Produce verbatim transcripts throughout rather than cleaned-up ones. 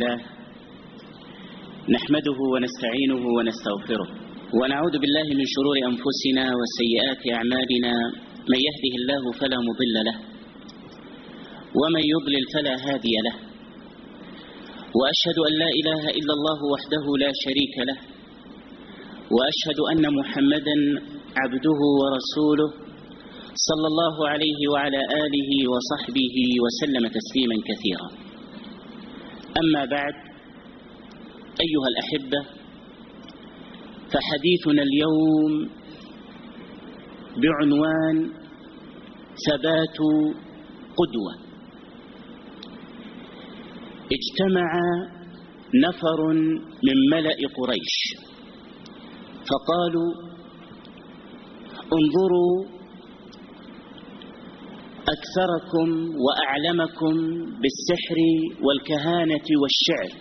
لله نحمده ونستعينه ونستغفره ونعوذ بالله من شرور أنفسنا وسيئات أعمالنا. من يهده الله فلا مضل له ومن يضلل فلا هادي له، وأشهد أن لا إله إلا الله وحده لا شريك له، وأشهد أن محمدا عبده ورسوله صلى الله عليه وعلى آله وصحبه وسلم تسليما كثيرا. أما بعد، أيها الأحبة، فحديثنا اليوم بعنوان ثبات قدوة. اجتمع نفر من ملأ قريش فقالوا: انظروا أكثركم وأعلمكم بالسحر والكهانة والشعر،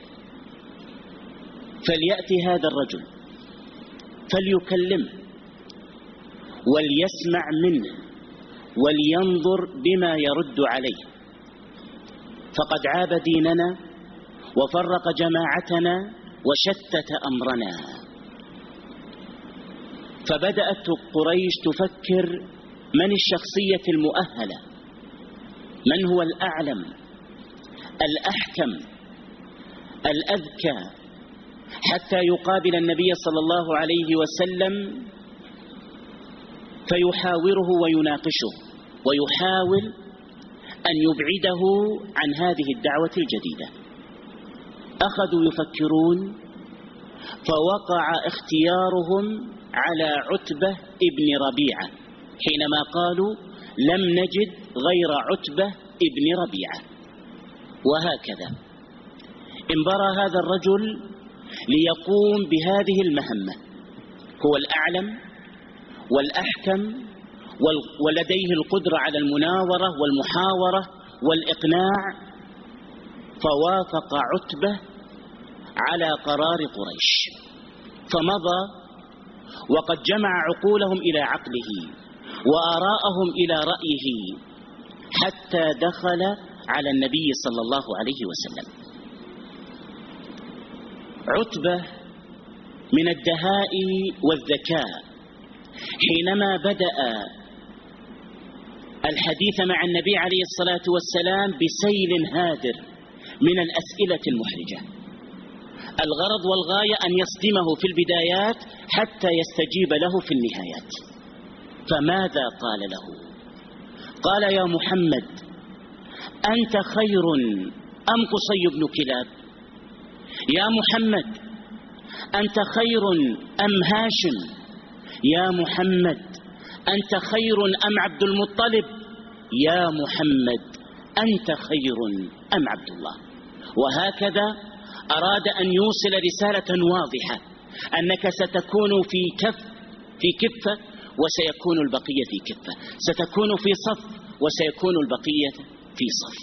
فليأتي هذا الرجل فليكلمه وليسمع منه ولينظر بما يرد عليه، فقد عاب ديننا وفرق جماعتنا وشتت أمرنا. فبدأت قريش تفكر: من الشخصية المؤهلة؟ من هو الأعلم الأحكم الأذكى حتى يقابل النبي صلى الله عليه وسلم فيحاوره ويناقشه ويحاول أن يبعده عن هذه الدعوة الجديدة؟ أخذوا يفكرون، فوقع اختيارهم على عتبة ابن ربيعة حينما قالوا: لم نجد غير عتبة ابن ربيعة. وهكذا انبرى هذا الرجل ليقوم بهذه المهمة، هو الأعلم والأحكم ولديه القدرة على المناورة والمحاورة والإقناع. فوافق عتبة على قرار قريش، فمضى وقد جمع عقولهم إلى عقله وآراءهم إلى رأيه حتى دخل على النبي صلى الله عليه وسلم. عتبة من الدهاء والذكاء حينما بدأ الحديث مع النبي عليه الصلاة والسلام بسيل هادر من الأسئلة المحرجة، الغرض والغاية أن يصدمه في البدايات حتى يستجيب له في النهايات. فماذا قال له؟ قال: يا محمد، أنت خير أم قصي بن كلاب؟ يا محمد، أنت خير أم هاشم؟ يا محمد، أنت خير أم عبد المطلب؟ يا محمد، أنت خير أم عبد الله؟ وهكذا أراد أن يوصل رسالة واضحة أنك ستكون في كف في كفة وسيكون البقية في كفة، ستكون في صف وسيكون البقية في صف.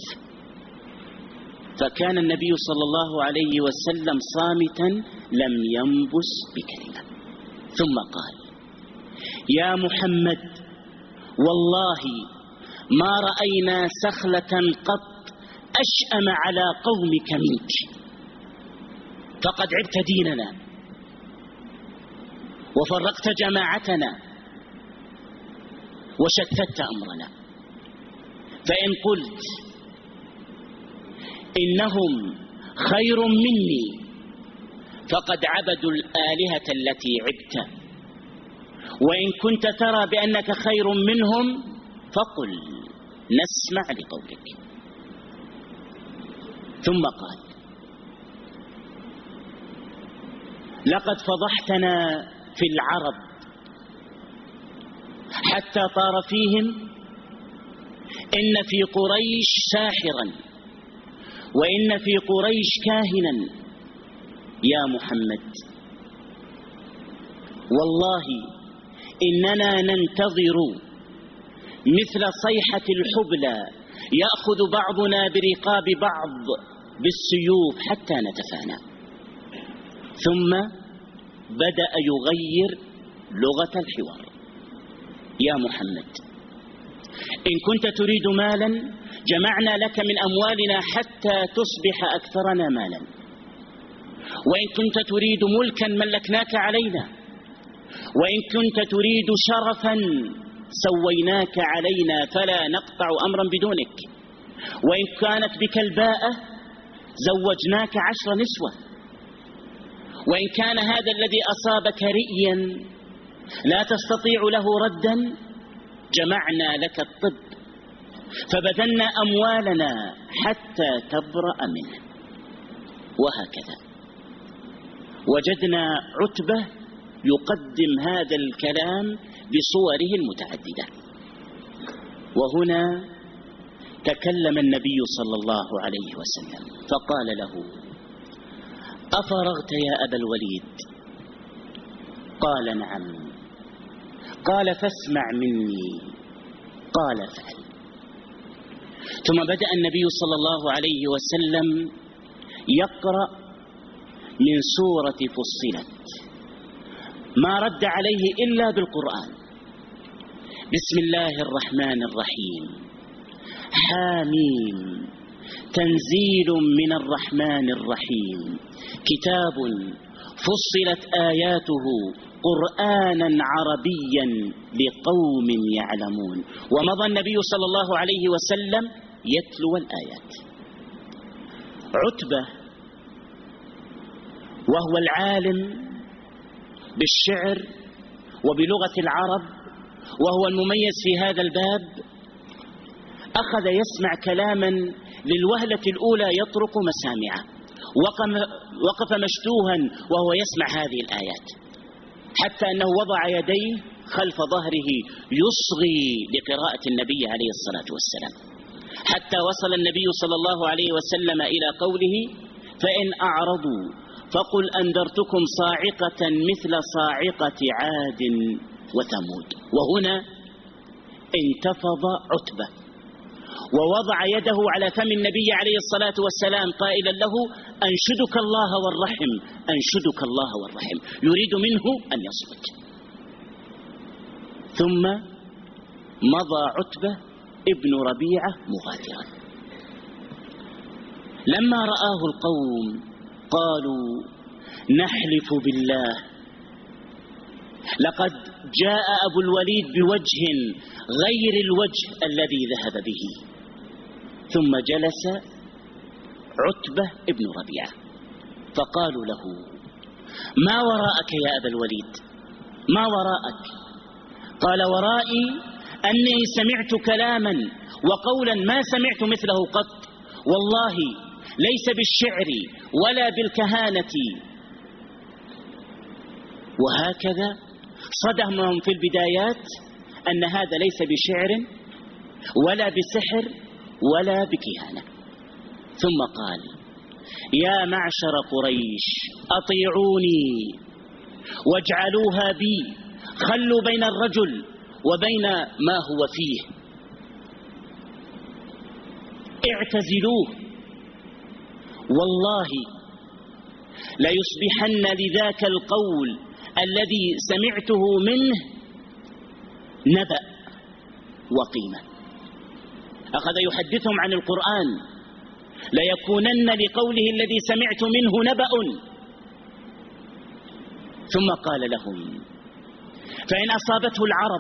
فكان النبي صلى الله عليه وسلم صامتا لم ينبس بكلمة، ثم قال: يا محمد، والله ما رأينا سخلة قط أشأم على قومك منك، فقد عبت ديننا وفرقت جماعتنا وشتت أمرنا. فإن قلت إنهم خير مني فقد عبدوا الآلهة التي عبت، وإن كنت ترى بأنك خير منهم فقل نسمع لقولك. ثم قال: لقد فضحتنا في العرب حتى طار فيهم إن في قريش ساحرا وإن في قريش كاهنا. يا محمد، والله إننا ننتظر مثل صيحة الحبلى يأخذ بعضنا برقاب بعض بالسيوف حتى نتفانى. ثم بدأ يغير لغة الحوار: يا محمد، إن كنت تريد مالا جمعنا لك من أموالنا حتى تصبح أكثرنا مالا، وإن كنت تريد ملكا ملكناك علينا، وإن كنت تريد شرفا سويناك علينا فلا نقطع أمرا بدونك، وإن كانت بك الباءة زوجناك عشر نسوة، وإن كان هذا الذي أصابك رئيا لا تستطيع له ردا جمعنا لك الطب فبذلنا أموالنا حتى تبرأ منه. وهكذا وجدنا عتبة يقدم هذا الكلام بصوره المتعددة. وهنا تكلم النبي صلى الله عليه وسلم فقال له: أفرغت يا أبا الوليد؟ قال: نعم. قال: فاسمع مني. قال: افعل. ثم بدأ النبي صلى الله عليه وسلم يقرأ من سورة فصلت، ما رد عليه إلا بالقرآن. بسم الله الرحمن الرحيم، حاميم، تنزيل من الرحمن الرحيم، كتاب فصلت آياته قرآنا عربيا لقوم يعلمون. ومضى النبي صلى الله عليه وسلم يتلو الآيات. عتبة وهو العالم بالشعر وبلغة العرب وهو المميز في هذا الباب أخذ يسمع كلاما للوهلة الأولى يطرق مسامعه، وقف مشتوها وهو يسمع هذه الآيات، حتى أنه وضع يديه خلف ظهره يصغي لقراءة النبي عليه الصلاة والسلام، حتى وصل النبي صلى الله عليه وسلم إلى قوله: فإن أعرضوا فقل أنذرتكم صاعقة مثل صاعقة عاد وثمود. وهنا انتفض عتبة ووضع يده على فم النبي عليه الصلاة والسلام قائلا له: أنشدك الله والرحم، أنشدك الله والرحم، يريد منه أن يصمت. ثم مضى عتبة ابن ربيعة مغادرا. لما رآه القوم قالوا: نحلف بالله لقد جاء أبو الوليد بوجه غير الوجه الذي ذهب به. ثم جلس عتبة ابن ربيعة فقالوا له: ما وراءك يا أبا الوليد؟ ما وراءك؟ قال: ورائي أني سمعت كلاما وقولا ما سمعت مثله قط، والله ليس بالشعر ولا بالكهانة. وهكذا صدمهم في البدايات أن هذا ليس بشعر ولا بسحر ولا بكهانة. ثم قال: يا معشر قريش أطيعوني واجعلوها بي، خلوا بين الرجل وبين ما هو فيه، اعتزلوه، والله ليصبحن لذاك القول الذي سمعته منه نبأ وقيمة. أخذ يحدثهم عن القرآن: ليكونن لقوله الذي سمعت منه نبأ. ثم قال لهم: فإن أصابته العرب،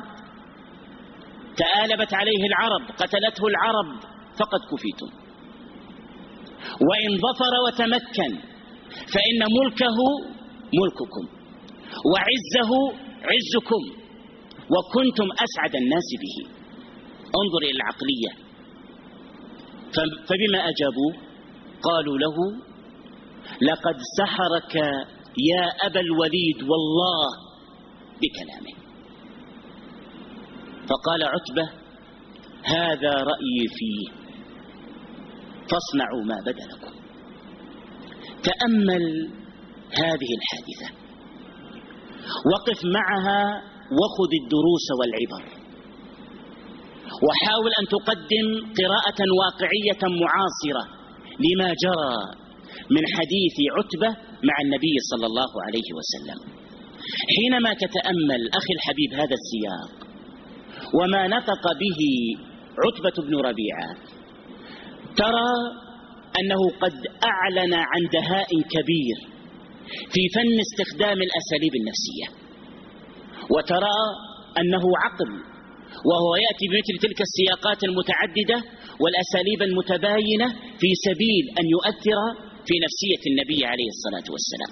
تآلبت عليه العرب، قتلته العرب، فقد كفيتم، وإن ظفر وتمكن فإن ملكه ملككم وعزه عزكم وكنتم أسعد الناس به. انظر إلى العقلية. فبما أجابوه؟ قالوا له: لقد سحرك يا أبا الوليد والله بكلامه. فقال عتبة: هذا رأيي فيه، فاصنعوا ما بدا لكم. تأمل هذه الحادثة، وقف معها وخذ الدروس والعبر، وحاول أن تقدم قراءة واقعية معاصرة لما جرى من حديث عتبة مع النبي صلى الله عليه وسلم. حينما تتأمل أخي الحبيب هذا السياق وما نطق به عتبة بن ربيعة، ترى أنه قد أعلن عن دهاء كبير في فن استخدام الأساليب النفسية، وترى أنه عقل، وهو يأتي بمثل تلك السياقات المتعددة والأساليب المتباينة في سبيل أن يؤثر في نفسية النبي عليه الصلاة والسلام.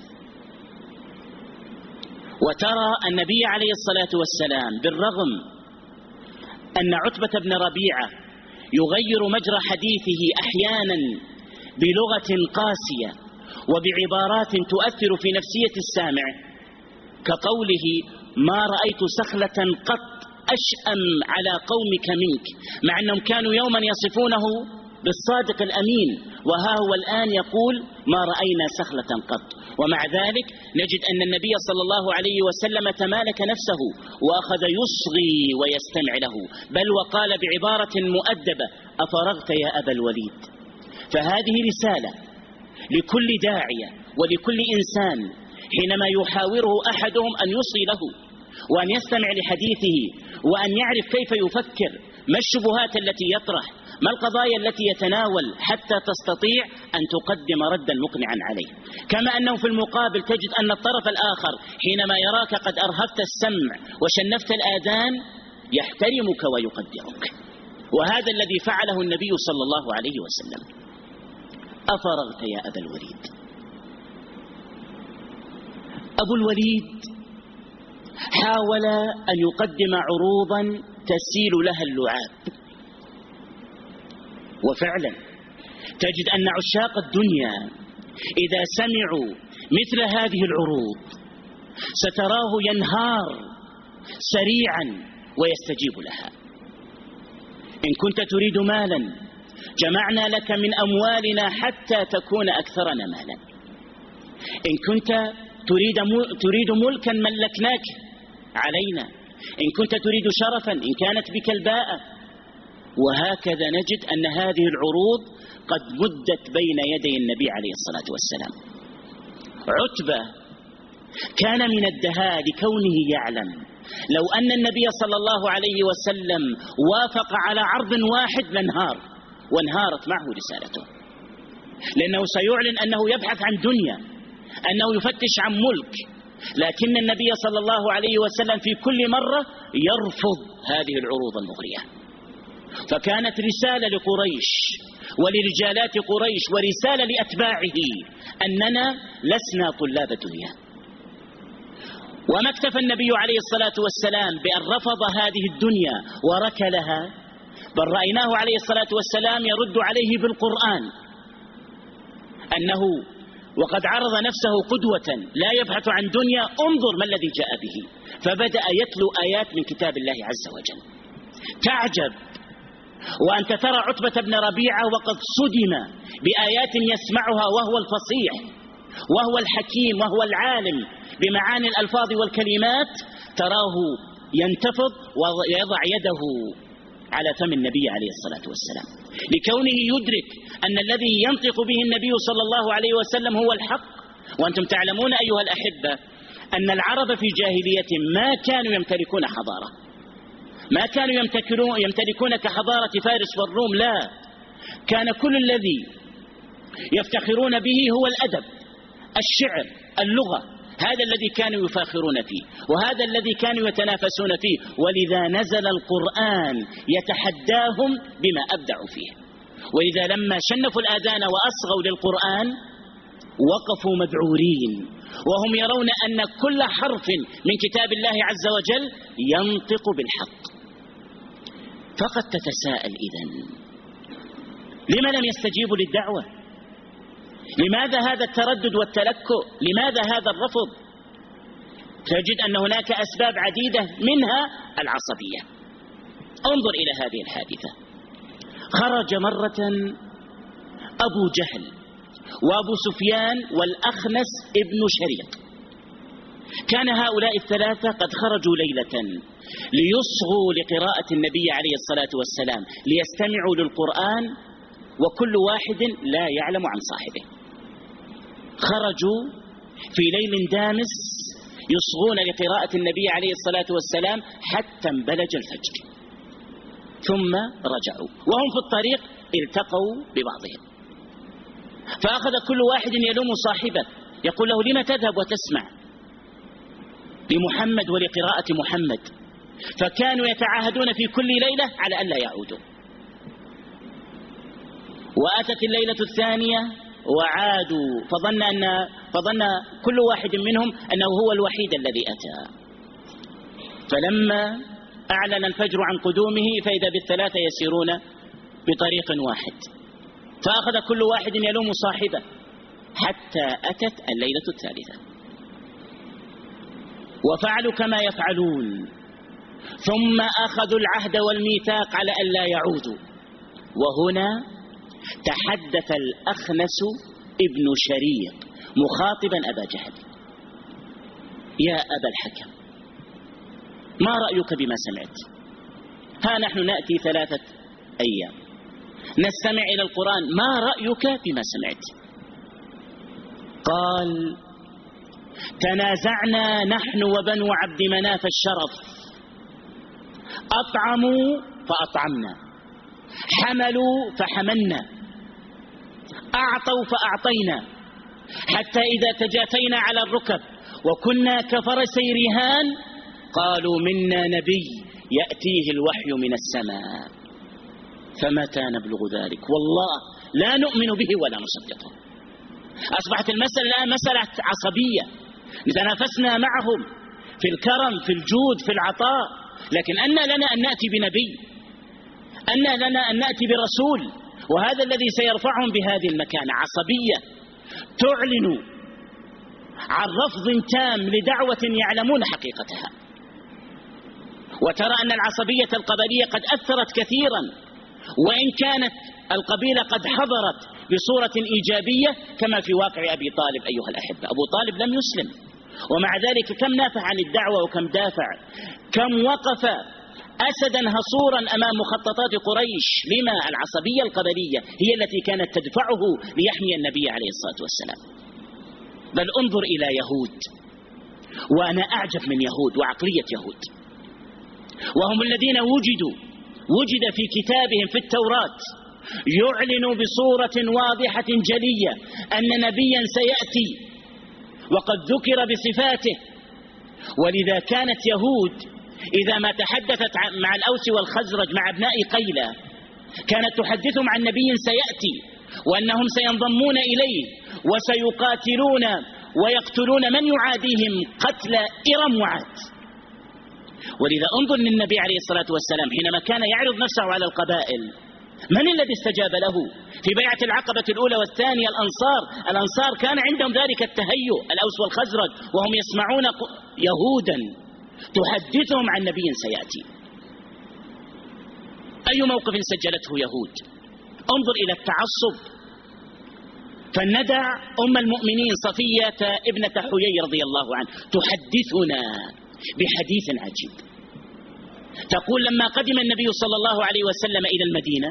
وترى النبي عليه الصلاة والسلام بالرغم أن عتبة بن ربيعة يغير مجرى حديثه أحيانا بلغة قاسية وبعبارات تؤثر في نفسية السامع، كقوله: ما رأيت سخلة قط أشأم على قومك منك، مع أنهم كانوا يوما يصفونه بالصادق الأمين، وها هو الآن يقول: ما رأينا سخلة قط. ومع ذلك نجد أن النبي صلى الله عليه وسلم تمالك نفسه وأخذ يصغي ويستمع له، بل وقال بعبارة مؤدبة: أفرغت يا أبا الوليد. فهذه رسالة لكل داعية ولكل إنسان حينما يحاوره أحدهم أن يصغي له وأن يستمع لحديثه وأن يعرف كيف يفكر، ما الشبهات التي يطرح، ما القضايا التي يتناول، حتى تستطيع أن تقدم ردا مقنعا عليه. كما أنه في المقابل تجد أن الطرف الآخر حينما يراك قد أرهفت السمع وشنفت الآذان يحترمك ويقدرك، وهذا الذي فعله النبي صلى الله عليه وسلم. أفرغت يا أبا الوليد. أبو الوليد حاول أن يقدم عروضا تسيل لها اللعاب، وفعلا تجد أن عشاق الدنيا إذا سمعوا مثل هذه العروض ستراه ينهار سريعا ويستجيب لها. إن كنت تريد مالا جمعنا لك من أموالنا حتى تكون أكثرنا مالا، إن كنت تريد تريد ملكا ملكناك علينا، إن كنت تريد شرفا إن كانت بك الباءة. وهكذا نجد أن هذه العروض قد مدت بين يدي النبي عليه الصلاة والسلام. عتبة كان من الدهاء لكونه يعلم لو أن النبي صلى الله عليه وسلم وافق على عرض واحد لانهار، وانهارت معه رسالته، لأنه سيعلن أنه يبحث عن دنيا، أنه يفتش عن ملك، لكن النبي صلى الله عليه وسلم في كل مرة يرفض هذه العروض المغرية. فكانت رسالة لقريش ولرجالات قريش ورسالة لأتباعه أننا لسنا طلاب دنيا. وما اكتفى النبي عليه الصلاة والسلام بأن رفض هذه الدنيا وركلها، بل رأيناه عليه الصلاة والسلام يرد عليه بالقرآن، أنه وقد عرض نفسه قدوة لا يبحث عن دنيا، انظر ما الذي جاء به. فبدأ يتلو آيات من كتاب الله عز وجل. تعجب وأنت ترى عتبة بن ربيعة وقد صدم بآيات يسمعها وهو الفصيح وهو الحكيم وهو العالم بمعاني الألفاظ والكلمات، تراه ينتفض ويضع يده على فم النبي عليه الصلاة والسلام، لكونه يدرك أن الذي ينطق به النبي صلى الله عليه وسلم هو الحق. وأنتم تعلمون أيها الأحبة أن العرب في جاهلية ما كانوا يمتلكون حضارة، ما كانوا يمتلكون كحضارة فارس والروم، لا، كان كل الذي يفتخرون به هو الأدب، الشعر، اللغة، هذا الذي كانوا يفاخرون فيه وهذا الذي كانوا يتنافسون فيه. ولذا نزل القرآن يتحداهم بما أبدعوا فيه، ولذا لما شنفوا الآذان وأصغوا للقرآن وقفوا مذعورين وهم يرون أن كل حرف من كتاب الله عز وجل ينطق بالحق. فقد تتساءل إذن لما لم يستجيبوا للدعوة؟ لماذا هذا التردد والتلكؤ؟ لماذا هذا الرفض؟ تجد أن هناك أسباب عديدة منها العصبية. انظر إلى هذه الحادثة. خرج مرة أبو جهل وأبو سفيان والأخنس ابن شريق. كان هؤلاء الثلاثة قد خرجوا ليلة ليصغوا لقراءة النبي عليه الصلاة والسلام، ليستمعوا للقرآن، وكل واحد لا يعلم عن صاحبه. خرجوا في ليل دامس يصغون لقراءة النبي عليه الصلاة والسلام حتى انبلج الفجر، ثم رجعوا وهم في الطريق التقوا ببعضهم، فأخذ كل واحد يلوم صاحبه يقول له: لم تذهب وتسمع لمحمد ولقراءة محمد؟ فكانوا يتعاهدون في كل ليلة على أن لا يعودوا. وأتت الليلة الثانية وعادوا، فظن, أن فظن كل واحد منهم أنه هو الوحيد الذي أتى. فلما أعلن الفجر عن قدومه فإذا بالثلاثة يسيرون بطريق واحد، فأخذ كل واحد يلوم صاحبه حتى أتت الليلة الثالثة وفعلوا كما يفعلون، ثم أخذوا العهد والميثاق على أن لا يعودوا. وهنا تحدث الأخنس ابن شريق مخاطبا أبا جهل: يا أبا الحكم، ما رأيك بما سمعت؟ ها نحن نأتي ثلاثة أيام نستمع إلى القرآن، ما رأيك بما سمعت؟ قال: تنازعنا نحن وبنو عبد مناف الشرف، أطعموا فأطعمنا، حملوا فحملنا، أعطوا فأعطينا، حتى إذا تجافينا على الركب وكنا كفرسي رهان قالوا: منا نبي يأتيه الوحي من السماء، فمتى نبلغ ذلك؟ والله لا نؤمن به ولا نصدقه. أصبحت المسألة الآن مسألة عصبية، نتنافسنا معهم في الكرم، في الجود، في العطاء، لكن أن لنا أن نأتي بنبي، أن لنا أن نأتي برسول، وهذا الذي سيرفعهم بهذه المكانة. عصبية تعلن عن رفض تام لدعوة يعلمون حقيقتها. وترى أن العصبية القبلية قد أثرت كثيرا، وإن كانت القبيلة قد حضرت بصورة إيجابية كما في واقع أبي طالب. أيها الأحبة، أبو طالب لم يسلم، ومع ذلك كم نافع عن الدعوة وكم دافع، كم وقف أسدا هصورا أمام مخططات قريش. لما؟ العصبية القبلية هي التي كانت تدفعه ليحمي النبي عليه الصلاة والسلام. بل انظر إلى يهود، وأنا أعجب من يهود وعقلية يهود، وهم الذين وجدوا وجد في كتابهم في التوراة يعلن بصورة واضحة جلية أن نبيا سيأتي وقد ذكر بصفاته. ولذا كانت يهود إذا ما تحدثت مع الأوس والخزرج مع أبناء قيلة كانت تحدثهم عن نبي سيأتي وأنهم سينضمون إليه وسيقاتلون ويقتلون من يعاديهم قتل إرم وعاد. ولذا انظر للنبي عليه الصلاة والسلام حينما كان يعرض نفسه على القبائل، من الذي استجاب له؟ في بيعة العقبة الأولى والثانية الأنصار الأنصار كان عندهم ذلك التهيؤ، الأوس والخزرج، وهم يسمعون يهودا تحدثهم عن نبي سيأتي. أي موقف سجلته يهود؟ انظر إلى التعصب. فالندع أم المؤمنين صفية ابنة حيي رضي الله عنه تحدثنا بحديث عجيب، تقول: لما قدم النبي صلى الله عليه وسلم إلى المدينة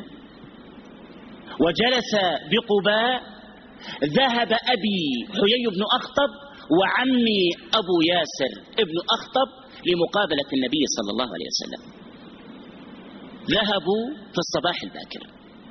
وجلس بقباء، ذهب أبي حيي بن أخطب وعمي أبو ياسر ابن أخطب لمقابلة النبي صلى الله عليه وسلم. ذهبوا في الصباح الباكر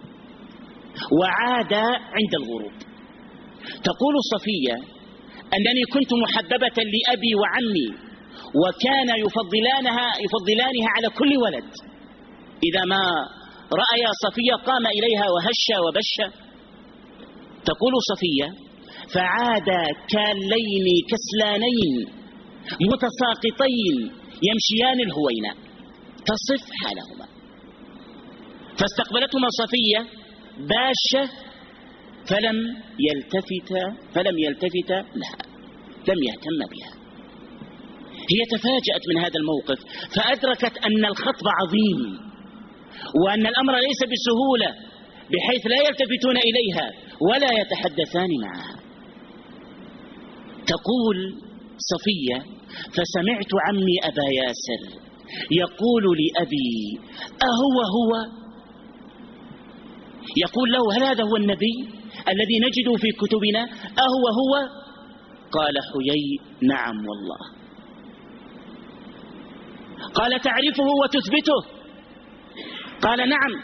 وعادا عند الغروب. تقول صفية: أنني كنت محببة لأبي وعمي، وكان يفضلانها يفضلانها على كل ولد، إذا ما رأي صفية قام إليها وهش وبش. تقول صفية: فعادا كاللين كسلانين متساقطين يمشيان الهوينة، تصف حالهما. فاستقبلتهما صفية باشة فلم يلتفت فلم يلتفت لها، لم يهتم بها. هي تفاجأت من هذا الموقف، فأدركت أن الخطب عظيم وأن الأمر ليس بسهولة بحيث لا يلتفتون إليها ولا يتحدثان معها. تقول صفية: فسمعت عمي أبا ياسر يقول لأبي: أهو هو؟ يقول له: هل هذا هو النبي الذي نجده في كتبنا؟ أهو هو؟ قال حيي: نعم والله. قال: تعرفه وتثبته؟ قال: نعم.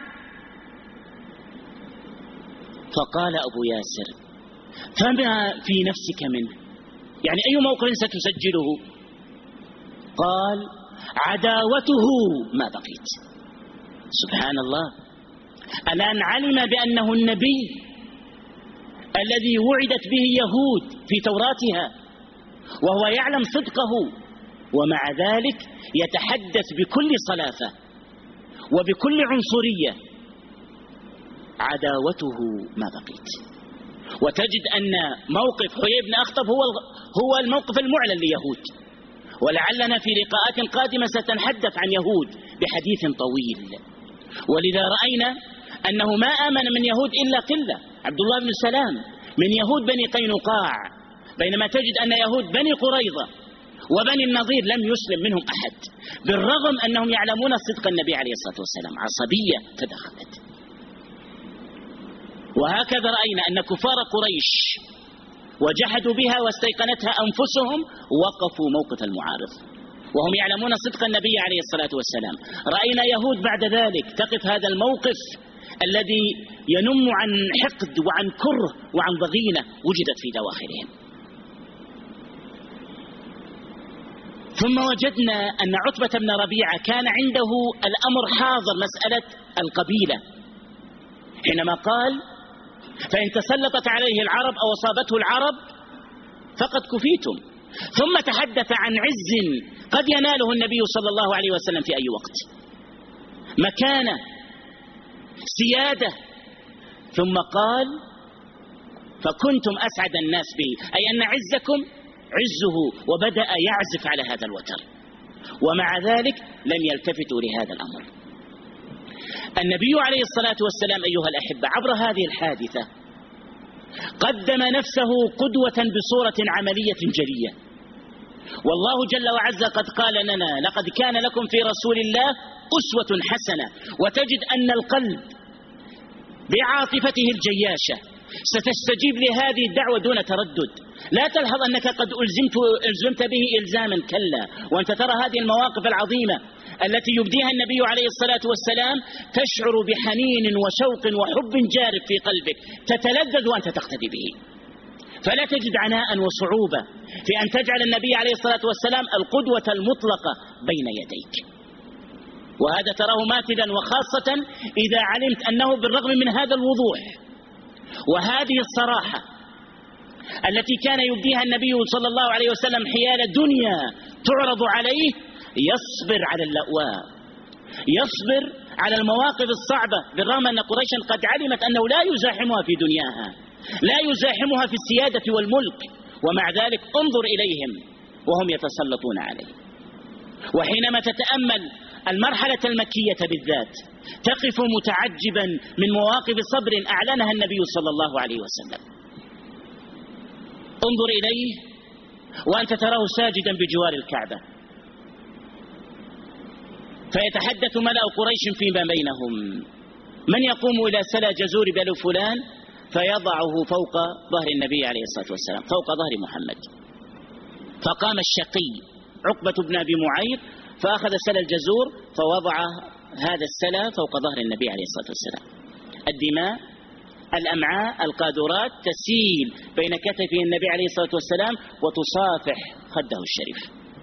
فقال أبو ياسر: فما في نفسك منه؟ يعني أي موقف ستسجله؟ قال عداوته ما بقيت. سبحان الله، الآن علم بأنه النبي الذي وعدت به يهود في توراتها، وهو يعلم صدقه، ومع ذلك يتحدث بكل صلافة وبكل عنصرية. عداوته ما بقيت. وتجد أن موقف حيي بن أخطب هو هو الموقف المعلن ليهود، ولعلنا في لقاءات قادمة سنتحدث عن يهود بحديث طويل. ولذا رأينا أنه ما آمن من يهود إلا قلة، عبد الله بن سلام من يهود بني قينقاع، بينما تجد أن يهود بني قريظة وبني النضير لم يسلم منهم أحد، بالرغم أنهم يعلمون صدق النبي عليه الصلاة والسلام. عصبية تدخلت. وهكذا رأينا أن كفار قريش وجحدوا بها واستيقنتها أنفسهم وقفوا موقف المعارض وهم يعلمون صدق النبي عليه الصلاة والسلام. رأينا يهود بعد ذلك تقف هذا الموقف الذي ينم عن حقد وعن كره وعن ضغينة وجدت في دواخلهم. ثم وجدنا أن عتبة بن ربيعة كان عنده الأمر حاضر، مسألة القبيلة، حينما قال فإن تسلطت عليه العرب أو أصابته العرب فقد كفيتم. ثم تحدث عن عز قد يناله النبي صلى الله عليه وسلم في أي وقت، مكانة، سيادة، ثم قال فكنتم أسعد الناس به، أي أن عزكم عزه، وبدأ يعزف على هذا الوتر، ومع ذلك لم يلتفتوا لهذا الأمر. النبي عليه الصلاة والسلام أيها الأحبة عبر هذه الحادثة قدم نفسه قدوة بصورة عملية جلية. والله جل وعز قد قال لنا لقد كان لكم في رسول الله أسوة حسنة. وتجد أن القلب بعاطفته الجياشة ستستجيب لهذه الدعوة دون تردد. لا تلحظ أنك قد ألزمت, ألزمت به إلزاما، كلا. وأنت ترى هذه المواقف العظيمة التي يبديها النبي عليه الصلاة والسلام تشعر بحنين وشوق وحب جارف في قلبك، تتلذذ وأنت تقتدي به. فلا تجد عناء وصعوبة في أن تجعل النبي عليه الصلاة والسلام القدوة المطلقة بين يديك. وهذا تراه ماثلا، وخاصة إذا علمت أنه بالرغم من هذا الوضوح وهذه الصراحة التي كان يبديها النبي صلى الله عليه وسلم حيال دنيا تعرض عليه، يصبر على اللأواء، يصبر على المواقف الصعبة، بالرغم أن قريشا قد علمت أنه لا يزاحمها في دنياها، لا يزاحمها في السيادة والملك، ومع ذلك انظر إليهم وهم يتسلطون عليه. وحينما تتأمل المرحلة المكية بالذات تقف متعجبا من مواقف صبر أعلنها النبي صلى الله عليه وسلم. انظر إليه وأنت تراه ساجدا بجوار الكعبة، فيتحدث ملأ قريش فيما بينهم، من يقوم إلى سلا جزور بلو فلان فيضعه فوق ظهر النبي عليه الصلاة والسلام، فوق ظهر محمد. فقام الشقي عقبة بن أبي معيط فأخذ سلا الجزور فوضع هذا السلا فوق ظهر النبي عليه الصلاة والسلام. الدماء، الأمعاء، القاذورات تسيل بين كتفه النبي عليه الصلاة والسلام وتصافح خده الشريف.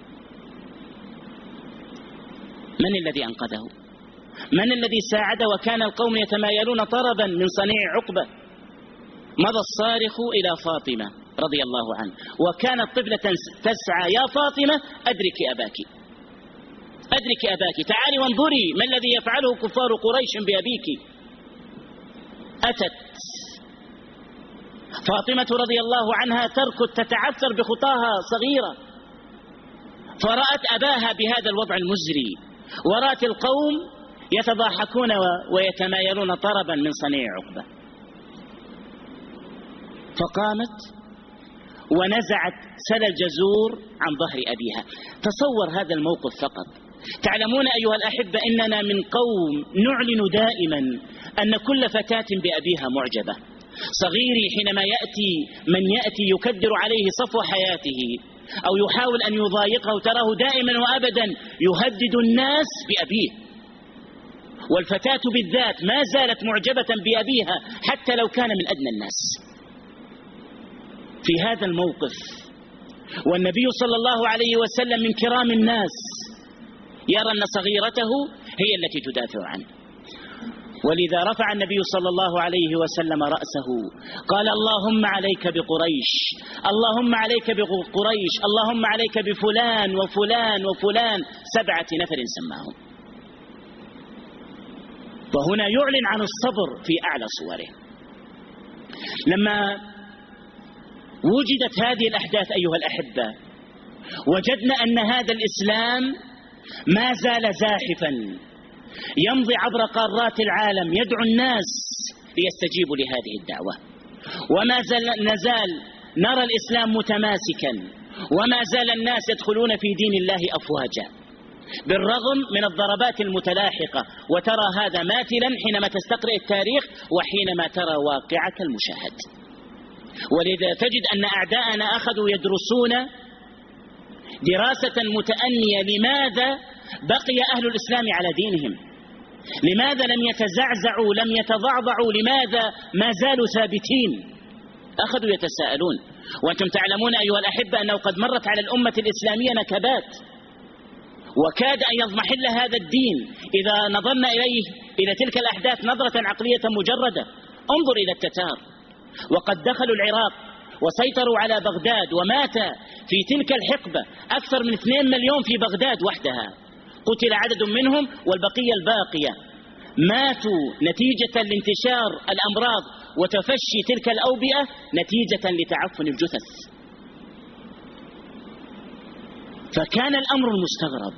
من الذي أنقذه؟ من الذي ساعده؟ وكان القوم يتمايلون طربا من صنيع عقبة. مضى الصارخ إلى فاطمة رضي الله عنه وكانت طفلة تسعى يا فاطمة أدرك أباك، أدرك أباك، تعالي وانظري ما الذي يفعله كفار قريش بأبيك. أتت فاطمة رضي الله عنها تركض تتعثر بخطاها صغيرة، فرأت أباها بهذا الوضع المزري، ورأت القوم يتضاحكون ويتمايلون طربا من صنيع عقبة، فقامت ونزعت سلا الجزور عن ظهر أبيها. تصور هذا الموقف فقط. تعلمون أيها الأحبة إننا من قوم نعلن دائما أن كل فتاة بأبيها معجبة. صغيري حينما يأتي من يأتي يكدر عليه صفو حياته أو يحاول أن يضايقه تراه دائما وأبدا يهدد الناس بأبيه، والفتاة بالذات ما زالت معجبة بأبيها حتى لو كان من أدنى الناس. في هذا الموقف والنبي صلى الله عليه وسلم من كرام الناس، يرى أن صغيرته هي التي تدافع عنه. ولذا رفع النبي صلى الله عليه وسلم رأسه قال: اللهم عليك بقريش، اللهم عليك بقريش، اللهم عليك بفلان وفلان وفلان، سبعة نفر سماهم. وهنا يعلن عن الصبر في أعلى صوره. لما وجدت هذه الأحداث أيها الأحبة، وجدنا أن هذا الإسلام ما زال زاحفا يمضي عبر قارات العالم يدعو الناس ليستجيبوا لهذه الدعوة، وما زال نزال نرى الإسلام متماسكا، وما زال الناس يدخلون في دين الله أفواجا بالرغم من الضربات المتلاحقة. وترى هذا ماثلا حينما تستقرئ التاريخ وحينما ترى واقعة المشاهد. ولذا تجد أن أعداءنا أخذوا يدرسون دراسة متأنية لماذا بقي أهل الإسلام على دينهم، لماذا لم يتزعزعوا، لم يتضعضعوا، لماذا ما زالوا ثابتين. أخذوا يتساءلون. وأنتم تعلمون أيها الأحبة أنه قد مرت على الأمة الإسلامية نكبات، وكاد أن يضمحل هذا الدين إذا نظرنا إليه إلى تلك الأحداث نظرة عقلية مجردة. انظر إلى التتار، وقد دخلوا العراق وسيطروا على بغداد، ومات في تلك الحقبة أكثر من اثنين مليون في بغداد وحدها، قتل عدد منهم والبقية الباقية ماتوا نتيجة لانتشار الأمراض وتفشي تلك الأوبئة نتيجة لتعفن الجثث. فكان الأمر المستغرب،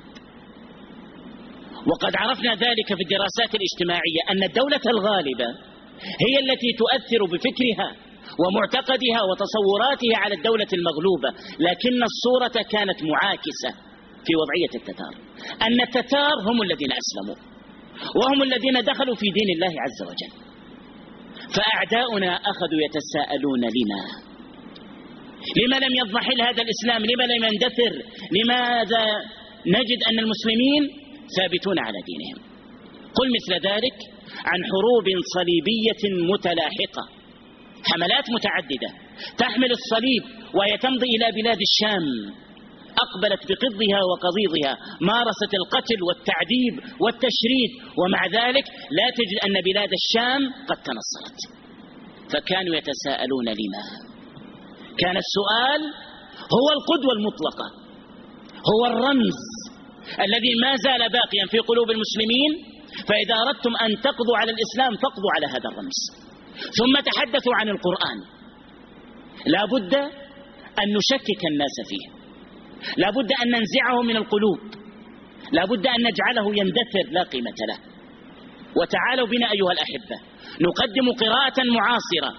وقد عرفنا ذلك في الدراسات الاجتماعية أن الدولة الغالبة هي التي تؤثر بفكرها ومعتقدها وتصوراتها على الدولة المغلوبة، لكن الصورة كانت معاكسة في وضعية التتار، أن التتار هم الذين أسلموا وهم الذين دخلوا في دين الله عز وجل. فأعداؤنا أخذوا يتساءلون: لما لما لم يضمحل هذا الإسلام؟ لما لم يندثر؟ لماذا نجد أن المسلمين ثابتون على دينهم؟ قل مثل ذلك عن حروب صليبية متلاحقة، حملات متعددة تحمل الصليب وهي تمضي إلى بلاد الشام، أقبلت بقضها وقضيضها، مارست القتل والتعذيب والتشريد، ومع ذلك لا تجد أن بلاد الشام قد تنصرت. فكانوا يتساءلون: لما؟ كان السؤال هو القدوة المطلقة، هو الرمز الذي ما زال باقيا في قلوب المسلمين. فإذا أردتم أن تقضوا على الإسلام فاقضوا على هذا الرمز. ثم تحدثوا عن القرآن، لا بد أن نشكك الناس فيه، لا بد أن ننزعه من القلوب، لا بد أن نجعله يندثر لا قيمة له. وتعالوا بنا أيها الأحبة نقدم قراءة معاصرة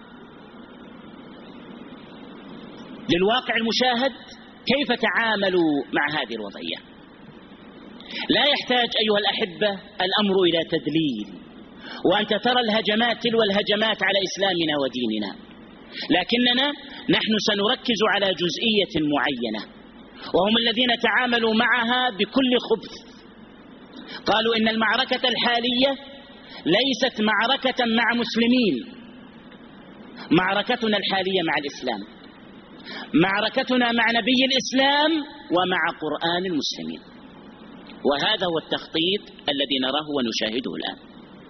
للواقع المشاهد، كيف تعاملوا مع هذه الوضعية. لا يحتاج أيها الأحبة الأمر إلى تدليل، وأنت ترى الهجمات تلو الهجمات على إسلامنا وديننا، لكننا نحن سنركز على جزئية معينة، وهم الذين تعاملوا معها بكل خبث. قالوا إن المعركة الحالية ليست معركة مع مسلمين، معركتنا الحالية مع الإسلام، معركتنا مع نبي الإسلام ومع قرآن المسلمين. وهذا هو التخطيط الذي نراه ونشاهده الآن.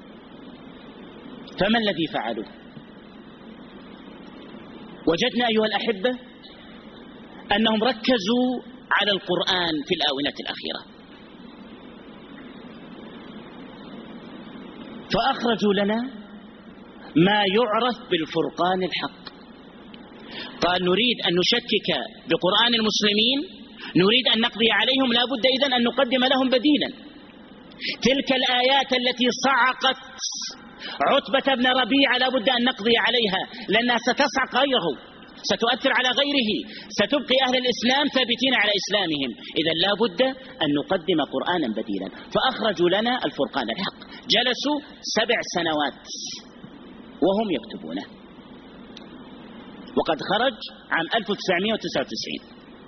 فما الذي فعلوا؟ وجدنا أيها الأحبة أنهم ركزوا على القرآن في الآونة الأخيرة، فأخرجوا لنا ما يعرف بالفرقان الحق. قال: نريد أن نشكك بقرآن المسلمين، نريد أن نقضي عليهم، لا بد إذن أن نقدم لهم بديلا. تلك الآيات التي صعقت عتبة بن ربيعة لا بد أن نقضي عليها، لأنها ستصعق غيره، ستؤثر على غيره، ستبقي أهل الإسلام ثابتين على إسلامهم. إذن لا بد أن نقدم قرآنا بديلا. فأخرجوا لنا الفرقان الحق، جلسوا سبع سنوات وهم يكتبونه، وقد خرج عام ألف وتسعمائة وتسعة وتسعين.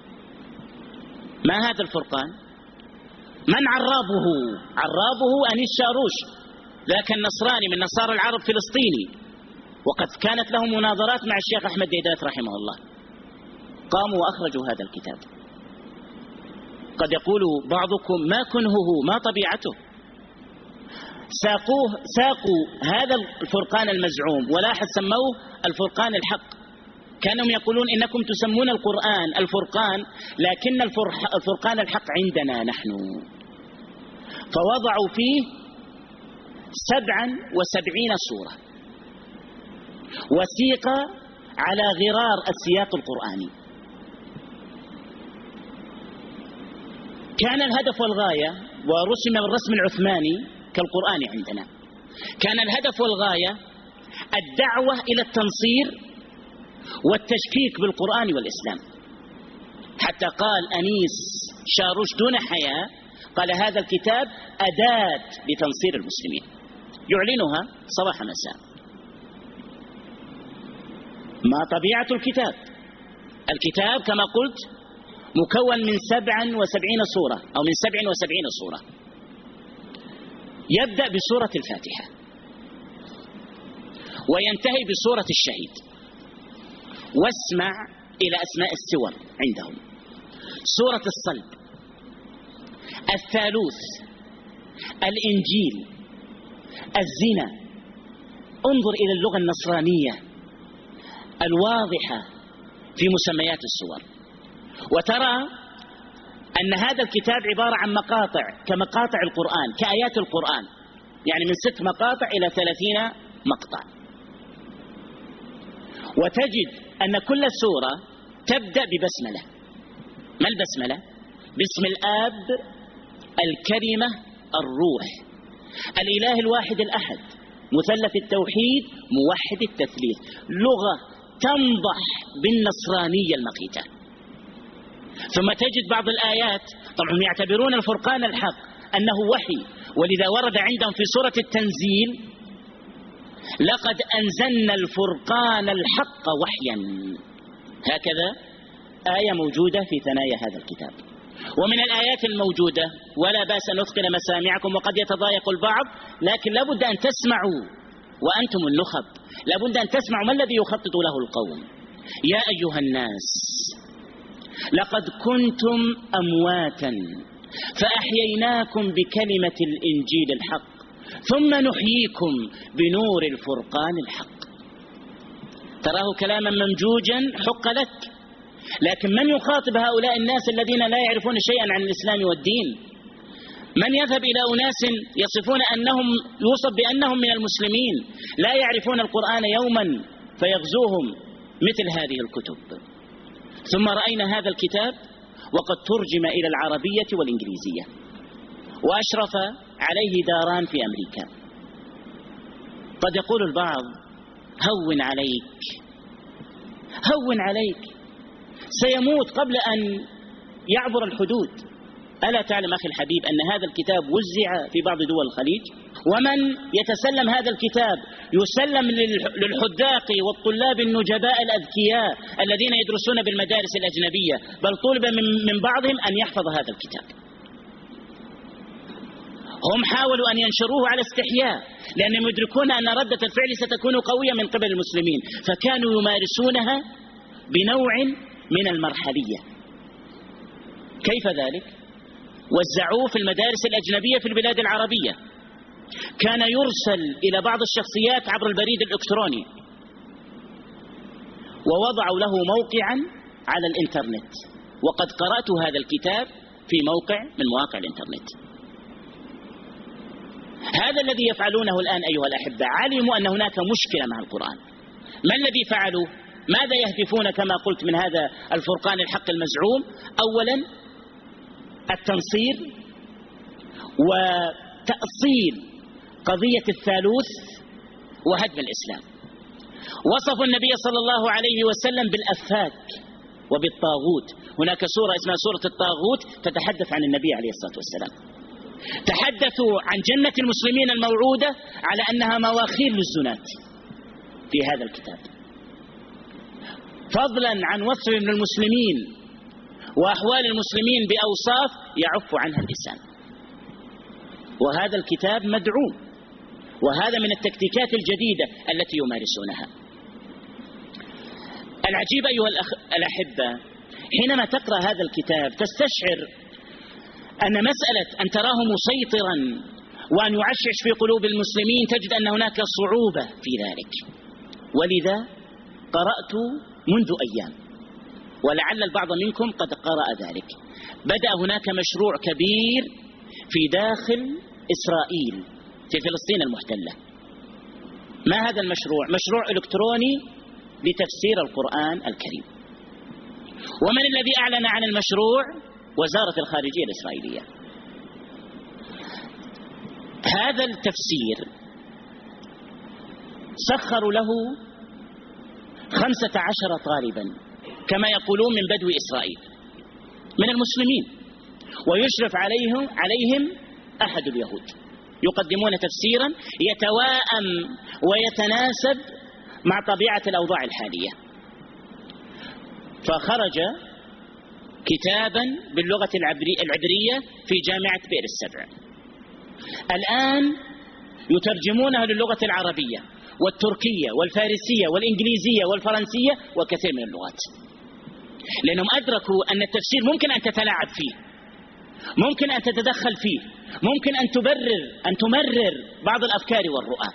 ما هذا الفرقان؟ من عرابه؟ عرابه أنيس شاروش، ذاك النصراني من نصارى العرب فلسطيني، وقد كانت له مناظرات مع الشيخ أحمد ديدات رحمه الله. قاموا وأخرجوا هذا الكتاب. قد يقول بعضكم ما كنهه، ما طبيعته؟ ساقوه ساقوا هذا الفرقان المزعوم، ولاحظ سموه الفرقان الحق. كانوا يقولون إنكم تسمون القرآن الفرقان، لكن الفرقان الحق عندنا نحن. فوضعوا فيه سبعا وسبعين سورة، وسيق على غرار السياق القرآني. كان الهدف والغاية، ورسم بالرسم العثماني كالقرآن عندنا، كان الهدف والغاية الدعوة إلى التنصير والتشكيك بالقرآن والإسلام. حتى قال أنيس شاروش دون حياء، قال هذا الكتاب أداة لتنصير المسلمين، يعلنها صباح مساء. ما طبيعة الكتاب؟ الكتاب كما قلت مكون من سبع وسبعين سورة أو من سبع وسبعين سورة. يبدأ بسورة الفاتحة وينتهي بسورة الشهيد. واسمع إلى أسماء السور عندهم: سورة الصلب، الثالوث، الإنجيل، الزنا. انظر إلى اللغة النصرانية الواضحة في مسميات السور، وترى أن هذا الكتاب عبارة عن مقاطع كمقاطع القرآن، كآيات القرآن، يعني من ست مقاطع إلى ثلاثين مقطع. وتجد أن كل سورة تبدأ ببسملة. ما البسملة؟ باسم الآب الكلمة الروح الإله الواحد الأحد مثلث التوحيد موحد التثليث. لغة تنضح بالنصرانية المقيتة. ثم تجد بعض الآيات، طبعا هم يعتبرون الفرقان الحق أنه وحي، ولذا ورد عندهم في سورة التنزيل: لقد أنزلنا الفرقان الحق وحيا. هكذا آية موجودة في ثنايا هذا الكتاب. ومن الآيات الموجودة: ولا بأس أن نثقل مسامعكم وقد يتضايق البعض، لكن لابد أن تسمعوا وأنتم النخب، لابد أن تسمعوا ما الذي يخطط له القوم. يا أيها الناس لقد كنتم أمواتا فأحييناكم بكلمة الإنجيل الحق ثم نحييكم بنور الفرقان الحق. تراه كلاما ممجوجا حق لك، لكن من يخاطب هؤلاء الناس الذين لا يعرفون شيئا عن الإسلام والدين؟ من يذهب إلى أناس يصفون أنهم يوصف بأنهم من المسلمين لا يعرفون القرآن يوما فيغزوهم مثل هذه الكتب؟ ثم رأينا هذا الكتاب وقد ترجم إلى العربية والإنجليزية، وأشرف عليه داران في أمريكا. قد يقول البعض: هون عليك هون عليك، سيموت قبل أن يعبر الحدود. ألا تعلم أخي الحبيب أن هذا الكتاب وزع في بعض دول الخليج، ومن يتسلم هذا الكتاب يسلم للحداق والطلاب النجباء الأذكياء الذين يدرسون بالمدارس الأجنبية، بل طلب من بعضهم أن يحفظ هذا الكتاب. هم حاولوا أن ينشروه على استحياء، لأنهم يدركون أن ردة الفعل ستكون قوية من قبل المسلمين، فكانوا يمارسونها بنوع من المرحلية. كيف ذلك؟ وزعوه في المدارس الأجنبية في البلاد العربية. كان يرسل إلى بعض الشخصيات عبر البريد الإلكتروني، ووضعوا له موقعا على الإنترنت، وقد قرأت هذا الكتاب في موقع من مواقع الإنترنت. هذا الذي يفعلونه الآن أيها الأحبة. علموا أن هناك مشكلة مع القرآن. ما الذي فعلوا؟ ماذا يهدفون كما قلت من هذا الفرقان الحق المزعوم؟ أولا التنصير وتأصيل قضية الثالوث وهدم الإسلام. وصفوا النبي صلى الله عليه وسلم بالأفاك وبالطاغوت. هناك سورة اسمها سورة الطاغوت تتحدث عن النبي عليه الصلاة والسلام. تحدثوا عن جنة المسلمين الموعودة على أنها مواخير للزنات في هذا الكتاب، فضلا عن وصف من المسلمين وأحوال المسلمين بأوصاف يعف عنها اللسان. وهذا الكتاب مدعوم، وهذا من التكتيكات الجديدة التي يمارسونها. العجيب أيها الأحبة حينما تقرأ هذا الكتاب تستشعر أن مسألة أن تراه مسيطرا وأن يعشش في قلوب المسلمين تجد أن هناك صعوبة في ذلك. ولذا قرأت منذ أيام، ولعل البعض منكم قد قرأ ذلك، بدأ هناك مشروع كبير في داخل إسرائيل في فلسطين المحتلة. ما هذا المشروع؟ مشروع إلكتروني لتفسير القرآن الكريم. ومن الذي أعلن عن المشروع؟ وزارة الخارجية الإسرائيلية. هذا التفسير سخروا له خمسة عشر طالبا كما يقولون من بدو إسرائيل من المسلمين، ويشرف عليهم عليهم أحد اليهود، يقدمون تفسيرا يتواءم ويتناسب مع طبيعة الأوضاع الحالية. فخرج كتابا باللغة العبرية في جامعة بئر السبع، الآن يترجمونه للغة العربية والتركية والفارسية والإنجليزية والفرنسية وكثير من اللغات، لأنهم أدركوا أن التفسير ممكن أن تتلاعب فيه، ممكن أن تتدخل فيه، ممكن أن تبرر أن تمرر بعض الأفكار والرؤى.